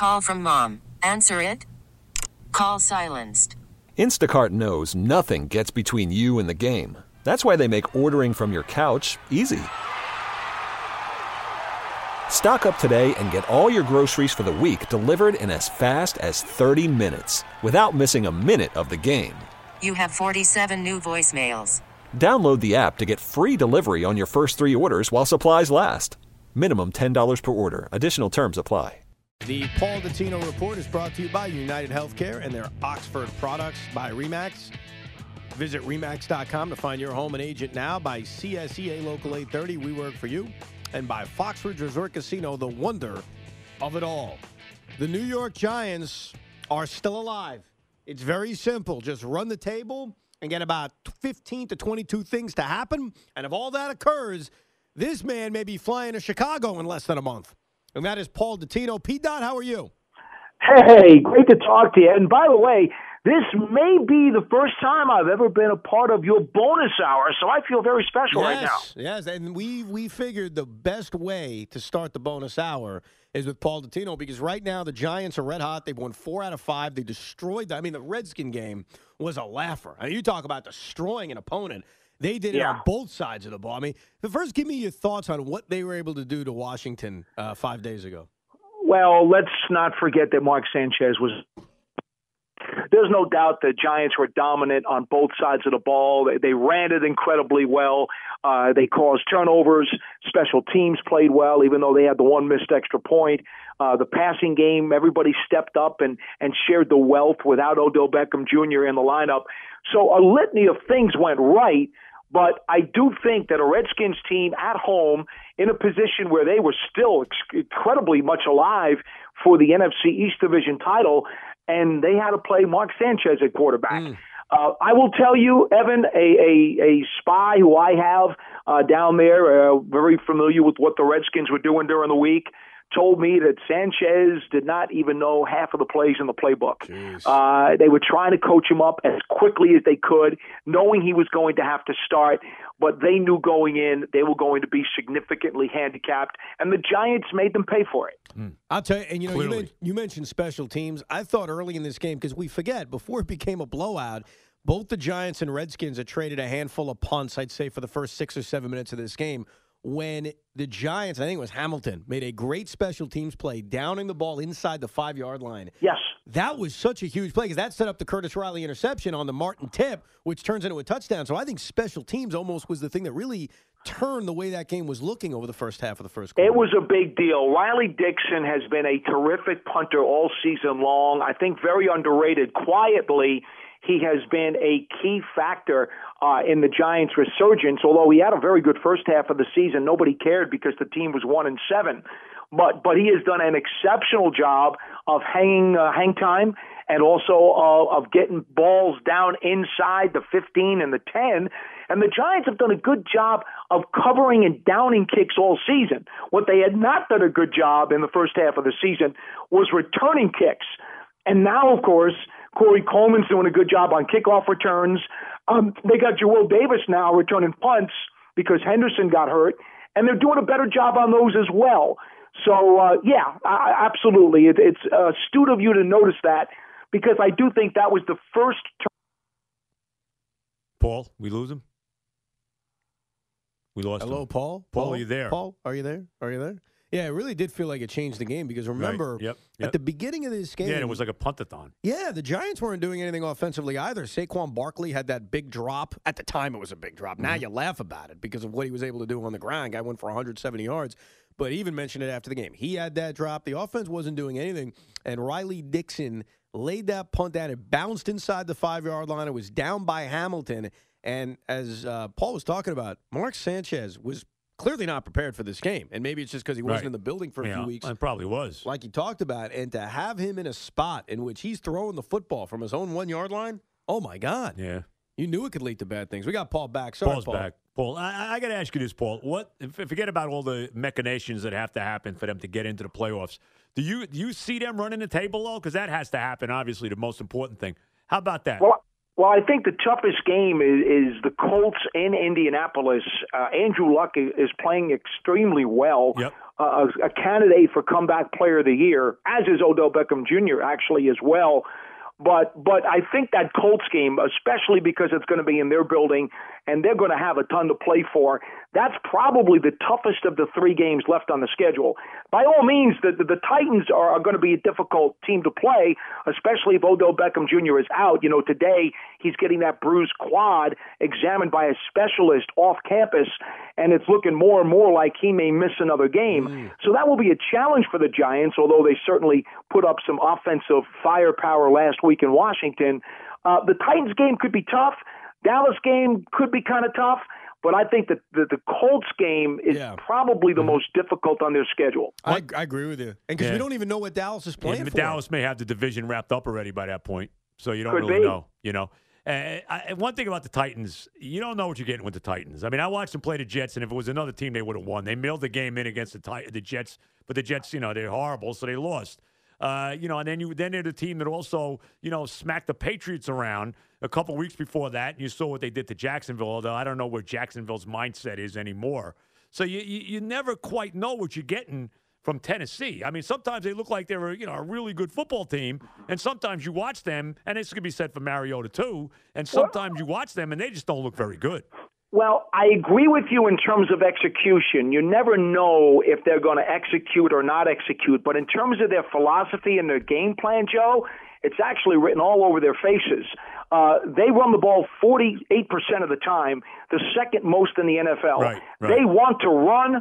Call from mom. Answer it. Call silenced. Instacart knows nothing gets between you and the game. That's why they make ordering from your couch easy. Stock up today and get all your groceries for the week delivered in as fast as 30 minutes without missing a minute of the game. You have 47 new voicemails. Download the app to get free delivery on your first 3 orders while supplies last. Minimum $10 per order. Additional terms apply. The Paul Dottino Report is brought to you by United Healthcare and their Oxford products by RE/MAX. Visit RE/MAX.com to find your home and agent now. By CSEA Local 830, we work for you. And by Foxridge Resort Casino, the wonder of it all. The New York Giants are still alive. It's very simple. Just run the table and get about 15 to 22 things to happen. And if all that occurs, this man may be flying to Chicago in less than a month. And that is Paul Dottino. P-Dot, how are you? Hey, great to talk to you. And by the way, this may be the first time I've ever been a part of your bonus hour, so I feel very special right now. Yes, and we figured the best way to start the bonus hour is with Paul Dottino, because right now the Giants are red hot. They've won 4 out of 5. They destroyed them. I mean, the Redskin game was a laugher. I mean, you talk about destroying an opponent. They did it on both sides of the ball. I mean, first, give me your thoughts on what they were able to do to Washington 5 days ago. Well, let's not forget that Mark Sanchez was – there's no doubt the Giants were dominant on both sides of the ball. They ran it incredibly well. They caused turnovers. Special teams played well, even though they had the one missed extra point. The passing game, everybody stepped up and shared the wealth without Odell Beckham Jr. in the lineup. So a litany of things went right. But I do think that a Redskins team at home in a position where they were still incredibly much alive for the NFC East Division title, and they had to play Mark Sanchez at quarterback. I will tell you, Evan, a spy who I have down there, very familiar with what the Redskins were doing during the week, told me that Sanchez did not even know half of the plays in the playbook. They were trying to coach him up as quickly as they could, knowing he was going to have to start, but they knew going in they were going to be significantly handicapped, and the Giants made them pay for it. I'll tell you, and you mentioned special teams. I thought early in this game, because we forget, before it became a blowout, both the Giants and Redskins had traded a handful of punts, I'd say, for the first 6 or 7 minutes of this game, when the Giants, I think it was Hamilton, made a great special teams play, downing the ball inside the 5-yard line. Yes. That was such a huge play, because that set up the Curtis Riley interception on the Martin tip, which turns into a touchdown. So I think special teams almost was the thing that really turned the way that game was looking over the first half of the first quarter. It was a big deal. Riley Dixon has been a terrific punter all season long. I think very underrated. Quietly, he has been a key factor in the Giants' resurgence. Although he had a very good first half of the season, nobody cared because the team was 1-7. But he has done an exceptional job of hang time and also of getting balls down inside the 15 and the 10. And the Giants have done a good job of covering and downing kicks all season. What they had not done a good job in the first half of the season was returning kicks. And now, of course, Corey Coleman's doing a good job on kickoff returns. They got Joel Davis now returning punts because Henderson got hurt, and they're doing a better job on those as well. So, absolutely. It's astute of you to notice that, because I do think that was the first turn. Paul, we lose him? We lost him. Hello, Paul? Paul, are you there? Paul, are you there? Are you there? Yeah, it really did feel like it changed the game, because remember, Right. Yep. at the beginning of this game. Yeah, it was like a puntathon. Yeah, the Giants weren't doing anything offensively either. Saquon Barkley had that big drop. At the time, it was a big drop. Now you laugh about it because of what he was able to do on the ground. Guy went for 170 yards, but he even mentioned it after the game. He had that drop. The offense wasn't doing anything, and Riley Dixon laid that punt down. It bounced inside the 5-yard line. It was down by Hamilton, and as Paul was talking about, Mark Sanchez was clearly not prepared for this game, and maybe it's just because he wasn't in the building for a few weeks. It probably was. Like he talked about, and to have him in a spot in which he's throwing the football from his own 1-yard line, oh, my God. Yeah. You knew it could lead to bad things. We got Paul back. Sorry, Paul's Paul. back. Paul, I got to ask you this, Paul. Forget about all the machinations that have to happen for them to get into the playoffs. Do you see them running the table, though? Because that has to happen, obviously, the most important thing. How about that? Well, Well, I think the toughest game is the Colts in Indianapolis. Andrew Luck is playing extremely well. Yep. A candidate for comeback player of the year, as is Odell Beckham Jr. actually as well. But I think that Colts game, especially because it's going to be in their building and they're going to have a ton to play for, that's probably the toughest of the 3 games left on the schedule. By all means, the Titans are going to be a difficult team to play, especially if Odell Beckham Jr. is out. Today he's getting that bruised quad examined by a specialist off campus, and it's looking more and more like he may miss another game. So that will be a challenge for the Giants, although they certainly put up some offensive firepower last week in Washington. The Titans game could be tough. Dallas game could be kind of tough, but I think that the Colts game is probably the most difficult on their schedule. I agree with you. And because we don't even know what Dallas is playing for. Dallas may have the division wrapped up already by that point, so you don't Could really be. know. One thing about the Titans, you don't know what you're getting with the Titans. I mean, I watched them play the Jets, and if it was another team, they would have won. They mailed the game in against the Jets, but the Jets, they're horrible, so they lost. And then they're the team that also, smacked the Patriots around a couple weeks before that. And you saw what they did to Jacksonville, although I don't know where Jacksonville's mindset is anymore. So you never quite know what you're getting from Tennessee. I mean, sometimes they look like they're a really good football team, and sometimes you watch them, and this could be said for Mariota too, and sometimes you watch them and they just don't look very good. Well, I agree with you in terms of execution. You never know if they're going to execute or not execute. But in terms of their philosophy and their game plan, Joe, it's actually written all over their faces. They run the ball 48% of the time, the second most in the NFL. Right. They want to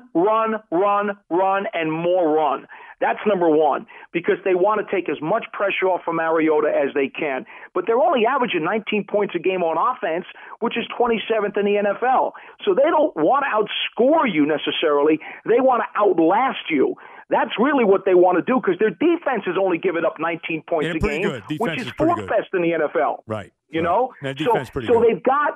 run, and more run. That's number one, because they want to take as much pressure off of Mariota as they can. But they're only averaging 19 points a game on offense, which is 27th in the NFL. So they don't want to outscore you necessarily. They want to outlast you. That's really what they want to do, because their defense has only given up 19 points a game, which is 4th best in the NFL. Right. You know? That so they've got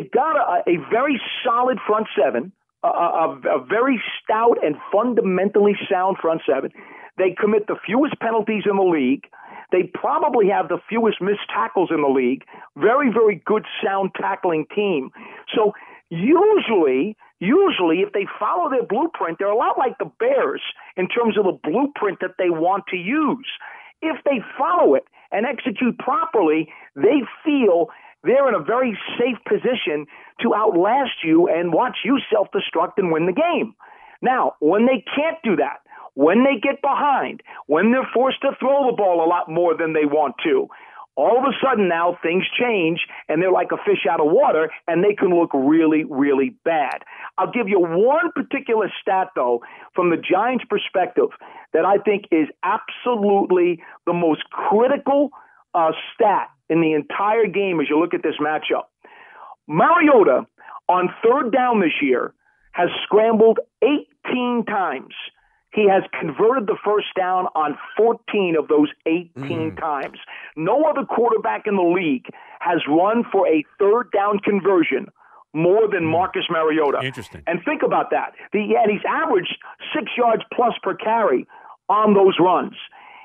a very solid front seven, a very stout and fundamentally sound front seven. They commit the fewest penalties in the league. They probably have the fewest missed tackles in the league. Very, very good sound tackling team. So usually if they follow their blueprint, they're a lot like the Bears in terms of the blueprint that they want to use. If they follow it and execute properly, they feel they're in a very safe position to outlast you and watch you self-destruct and win the game. Now, when they can't do that, when they get behind, when they're forced to throw the ball a lot more than they want to, all of a sudden now things change and they're like a fish out of water and they can look really, really bad. I'll give you one particular stat, though, from the Giants' perspective that I think is absolutely the most critical stat in the entire game as you look at this matchup. Mariota, on 3rd down this year, has scrambled 18 times. He has converted the first down on 14 of those 18 times. No other quarterback in the league has run for a 3rd down conversion more than Marcus Mariota. Interesting. And think about that. And he's averaged 6 yards plus per carry on those runs.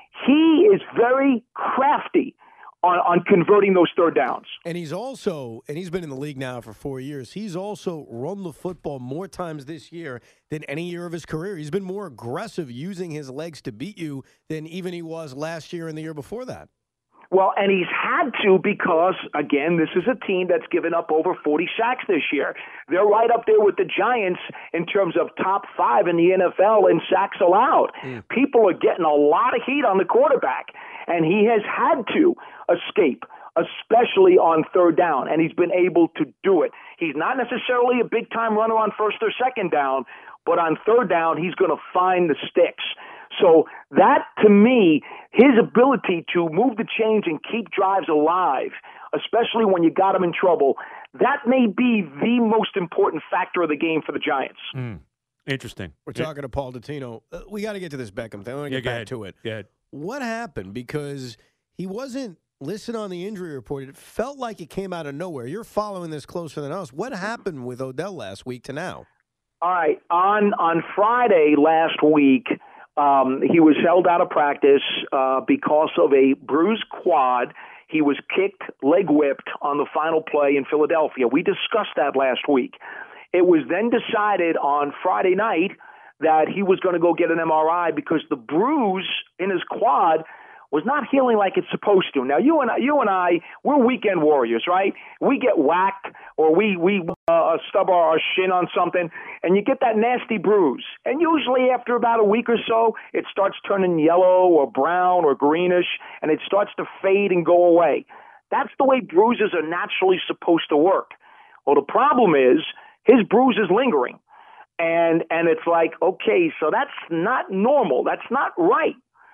He is very crafty on converting those 3rd downs. And he's been in the league now for 4 years. He's also run the football more times this year than any year of his career. He's been more aggressive using his legs to beat you than even he was last year and the year before that. Well, and he's had to because, again, this is a team that's given up over 40 sacks this year. They're right up there with the Giants in terms of top 5 in the NFL in sacks allowed. People are getting a lot of heat on the quarterback, and he has had to escape, especially on 3rd down, and he's been able to do it. He's not necessarily a big-time runner on 1st or 2nd down, but on 3rd down, he's going to find the sticks. So that, to me, his ability to move the chains and keep drives alive, especially when you got him in trouble, that may be the most important factor of the game for the Giants. Interesting. We're talking to Paul Dottino. We got to get to this Beckham thing. I want to get back to it. Go ahead. What happened? Because he wasn't listed on the injury report. It felt like it came out of nowhere. You're following this closer than us. What happened with Odell last week to now? All right. On Friday last week, he was held out of practice because of a bruised quad. He was kicked, leg whipped on the final play in Philadelphia. We discussed that last week. It was then decided on Friday night that he was going to go get an MRI because the bruise in his quad was not healing like it's supposed to. Now, you and I, we're weekend warriors, right? We get whacked or we stub our shin on something, and you get that nasty bruise. And usually after about a week or so, it starts turning yellow or brown or greenish, and it starts to fade and go away. That's the way bruises are naturally supposed to work. Well, the problem is his bruise is lingering. And it's like, okay, so that's not normal. That's not right.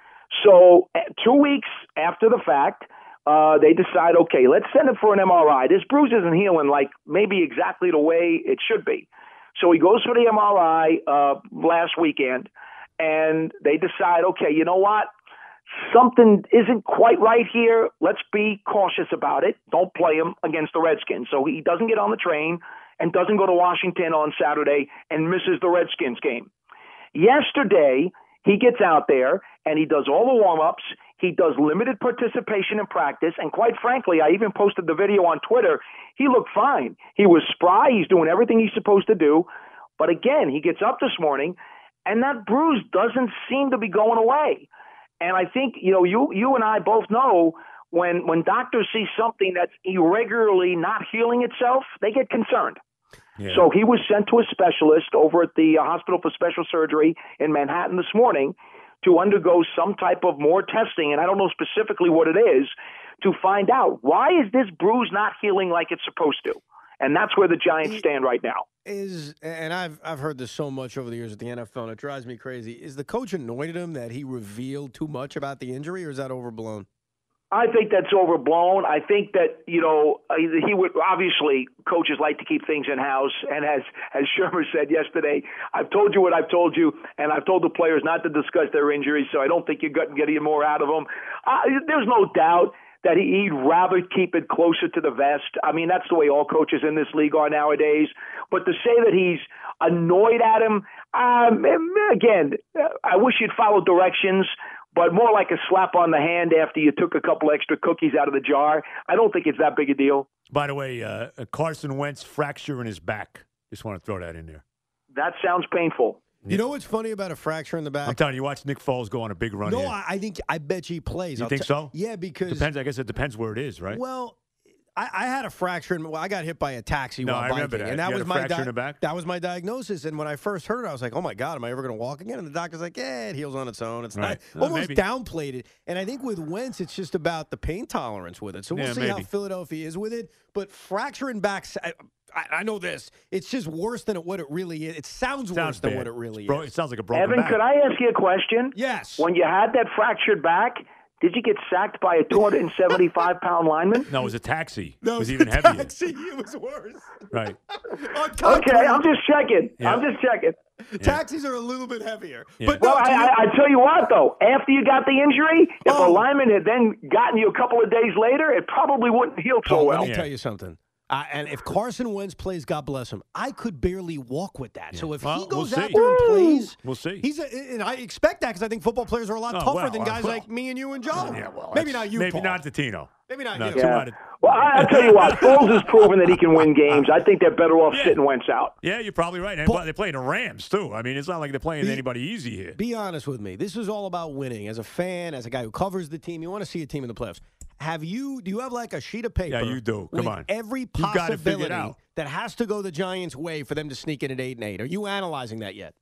So 2 weeks after the fact, they decide, okay, let's send him for an MRI. This bruise isn't healing like maybe exactly the way it should be. So he goes for the MRI last weekend, and they decide, okay, you know what? Something isn't quite right here. Let's be cautious about it. Don't play him against the Redskins. So he doesn't get on the train and doesn't go to Washington on Saturday and misses the Redskins game. Yesterday, he gets out there and he does all the warm-ups. He does limited participation in practice. And quite frankly, I even posted the video on Twitter. He looked fine. He was spry. He's doing everything he's supposed to do. But again, he gets up this morning and that bruise doesn't seem to be going away. And I think, you and I both know when doctors see something that's irregularly not healing itself, they get concerned. Yeah. So he was sent to a specialist over at the Hospital for Special Surgery in Manhattan this morning to undergo some type of more testing, and I don't know specifically what it is, to find out why is this bruise not healing like it's supposed to. And that's where the Giants stand right now. And I've heard this so much over the years at the NFL, and it drives me crazy. Is the coach annoyed at him that he revealed too much about the injury, or is that overblown? I think that's overblown. I think that, he would obviously coaches like to keep things in house. And as Shermer said yesterday, I've told you what I've told you, and I've told the players not to discuss their injuries. So I don't think you're getting more out of them. There's no doubt that he'd rather keep it closer to the vest. I mean, that's the way all coaches in this league are nowadays. But to say that he's annoyed at him, again, I wish you'd follow directions, but more like a slap on the hand after you took a couple extra cookies out of the jar. I don't think it's that big a deal. By the way, Carson Wentz fracture in his back. Just want to throw that in there. That sounds painful. You know what's funny about a fracture in the back? I'm telling you, watch Nick Foles go on a big run. No, here. I bet you he plays. You think so? Yeah, because depends. I guess it depends where it is, right? Well, I had a fracture. I got hit by a taxi while biking. I remember that. And that you was had a fracture in the back? That was my diagnosis. And when I first heard it, I was like, oh, my God, am I ever going to walk again? And the doctor's like, yeah, it heals on its own. It's not almost downplayed it. And I think with Wentz, it's just about the pain tolerance with it. So we'll see how Philadelphia is with it. But fracturing backs, I know this. It's just worse than what it really is. It sounds worse than what it really is. It sounds like a broken Evan, back. could I ask you a question? Yes. When you had that fractured back, did you get sacked by a 275-pound lineman? No, it was a taxi. No, it was even heavier. Taxi. It was worse. Right. Okay, I'm just checking. Yeah. Taxis are a little bit heavier. Yeah. But well, I tell you what, though, after you got the injury, if a lineman had then gotten you a couple of days later, it probably wouldn't heal so well. Let me tell you something. And if Carson Wentz plays, God bless him, I could barely walk with that. Yeah. So if he goes out there and plays, we'll see. And I expect that because I think football players are a lot tougher than guys like me and you and Joe. Yeah, well, maybe not you, maybe Paul. not Tino. Maybe not you. Yeah. Well, I'll tell you what, Foles has proven that he can win games. I think they're better off sitting Wentz out. Yeah, you're probably right. And they're playing the Rams, too. I mean, it's not like they're playing anybody easy here. Be honest with me. This is all about winning. As a fan, as a guy who covers the team, you want to see a team in the playoffs. Do you have like a sheet of paper? Yeah, you do. Come on. Every possibility that has to go the Giants' way for them to sneak in at 8-8. Are you analyzing that yet?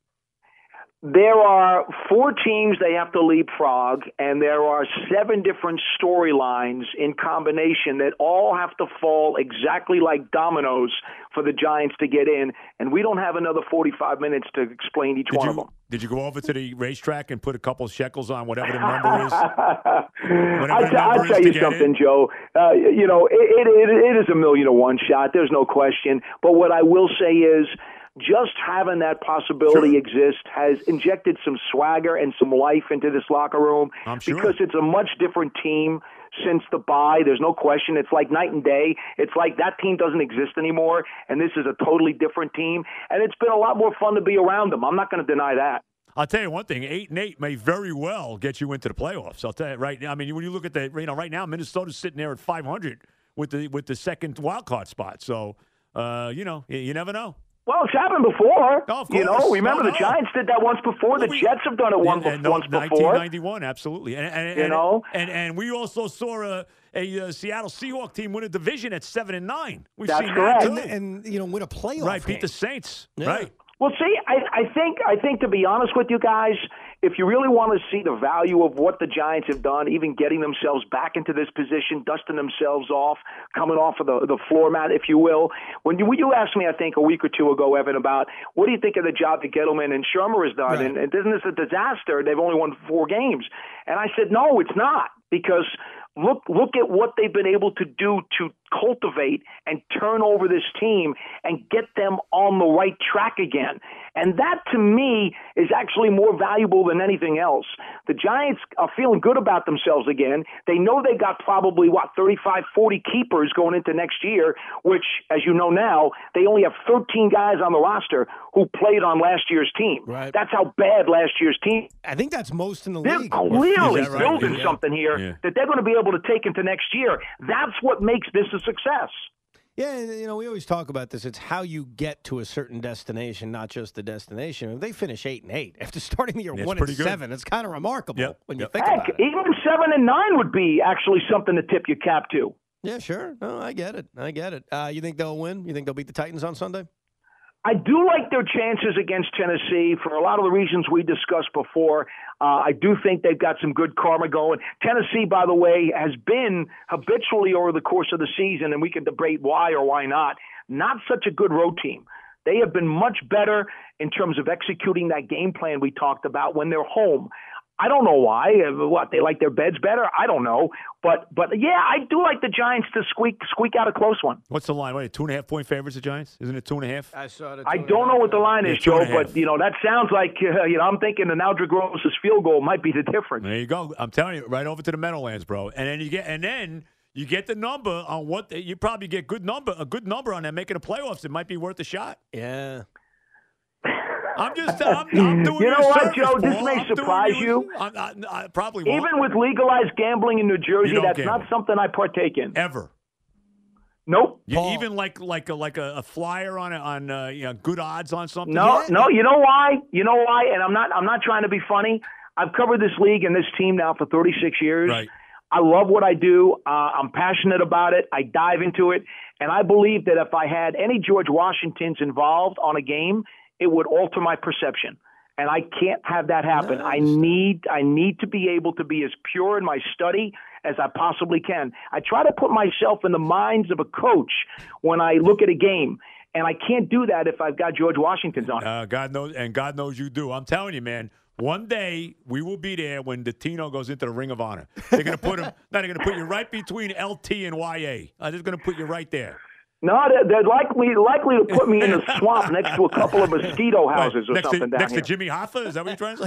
There are 4 teams they have to leapfrog, and there are 7 different storylines in combination that all have to fall exactly like dominoes for the Giants to get in, and we don't have another 45 minutes to explain each one of them. Did you go over to the racetrack and put a couple of shekels on whatever the number is? I'll tell you something, Joe. It is a 1,000,000-to-1 shot. There's no question. But what I will say is, just having that possibility exist has injected some swagger and some life into this locker room because it's a much different team since the bye. There's no question. It's like night and day. It's like that team doesn't exist anymore, and this is a totally different team. And it's been a lot more fun to be around them. I'm not going to deny that. I'll tell you one thing: 8-8 may very well get you into the playoffs. I'll tell you right now. I mean, when you look at right now, Minnesota's sitting there at 500 with the second wild card spot. So, you never know. Well, it's happened before. Oh, of course. Remember the Giants did that once before. The Jets have done it once before. 1991, absolutely. And we also saw a Seattle Seahawks team win a division at 7-9. That's correct. And win a playoff right, game. beat the Saints. Yeah. Right. Well, see, I think to be honest with you guys, if you really want to see the value of what the Giants have done, even getting themselves back into this position, dusting themselves off, coming off of the floor mat, if you will. When you asked me, I think a week or two ago, Evan, about what do you think of the job that Gettleman and Shermer has done, right. and isn't this a disaster? They've only won 4 games, and I said, no, it's not, because look at what they've been able to do to cultivate and turn over this team and get them on the right track again. And that, to me, is actually more valuable than anything else. The Giants are feeling good about themselves again. They know they got probably, 35, 40 keepers going into next year, which, as you know now, they only have 13 guys on the roster who played on last year's team. Right. That's how bad last year's team. I think that's most in the They're league. clearly Is that right? building Yeah. something here that they're going to be able to take into next year. That's what makes this a success. Yeah, we always talk about this. It's how you get to a certain destination, not just the destination. If they finish 8-8 after starting the year It's 1-7, it's kind of remarkable when you think Heck, about it. even 7-9 would be actually something to tip your cap to. Yeah, sure. No, I get it. You think they'll win? You think they'll beat the Titans on Sunday? I do like their chances against Tennessee for a lot of the reasons we discussed before. I do think they've got some good karma going. Tennessee, by the way, has been habitually over the course of the season, and we can debate why or why not such a good road team. They have been much better in terms of executing that game plan we talked about when they're home. I don't know why. They like their beds better? I don't know. But yeah, I do like the Giants to squeak out a close one. What's the line? Wait, 2.5-point favorites, the Giants? Isn't it 2.5? I saw it. I don't know what the line is, Joe, 2.5. but that sounds like I'm thinking an Aldrich Gross' field goal might be the difference. There you go. I'm telling you, right over to the Meadowlands, bro. And then you get the number on what you probably get a good number on them making the playoffs. It might be worth a shot. Yeah. I'm doing You know what, service, Joe? This Paul. may I'm doing surprise you. I probably won't. Even with legalized gambling in New Jersey, don't that's gamble. not something I partake in. Ever. Nope. Even like a flyer on good odds on something. No. You know why? And I'm not trying to be funny. I've covered this league and this team now for 36 years. Right. I love what I do. I'm passionate about it. I dive into it, and I believe that if I had any George Washingtons involved on a game, it would alter my perception. And I can't have that happen. No, I need to be able to be as pure in my study as I possibly can. I try to put myself in the minds of a coach when I look at a game, and I can't do that if I've got George Washington's on it. God knows you do. I'm telling you, man. One day we will be there when the Tino goes into the Ring of Honor. They're going to put him. They're going to put you right between LT and YA. They're just going to put you right there. No, they're likely to put me in a swamp next to a couple of mosquito houses or something down next here. to Jimmy Hoffa? Is that what you're trying to say?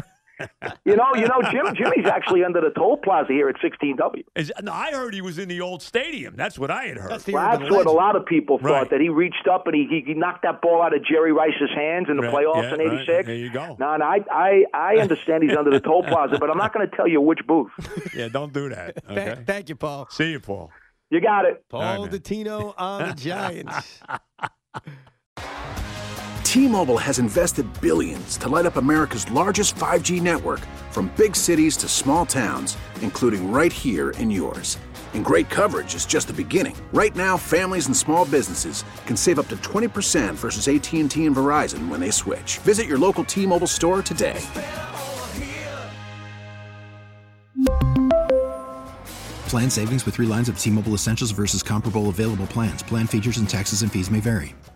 Jimmy's actually under the toll plaza here at 16W. No, I heard he was in the old stadium. That's what I had heard. That's the Well, urban that's what a legend. lot of people thought, Right. that he reached up and he knocked that ball out of Jerry Rice's hands in the Right, playoffs yeah, in '86. right. There you go. No, I understand he's under the toll plaza, but I'm not going to tell you which booth. Yeah, don't do that. Okay. Thank you, Paul. See you, Paul. You got it. Paul All right, man. Dottino on the Giants. T-Mobile has invested billions to light up America's largest 5G network, from big cities to small towns, including right here in yours. And great coverage is just the beginning. Right now, families and small businesses can save up to 20% versus AT&T and Verizon when they switch. Visit your local T-Mobile store today. Plan savings with 3 lines of T-Mobile Essentials versus comparable available plans. Plan features and taxes and fees may vary.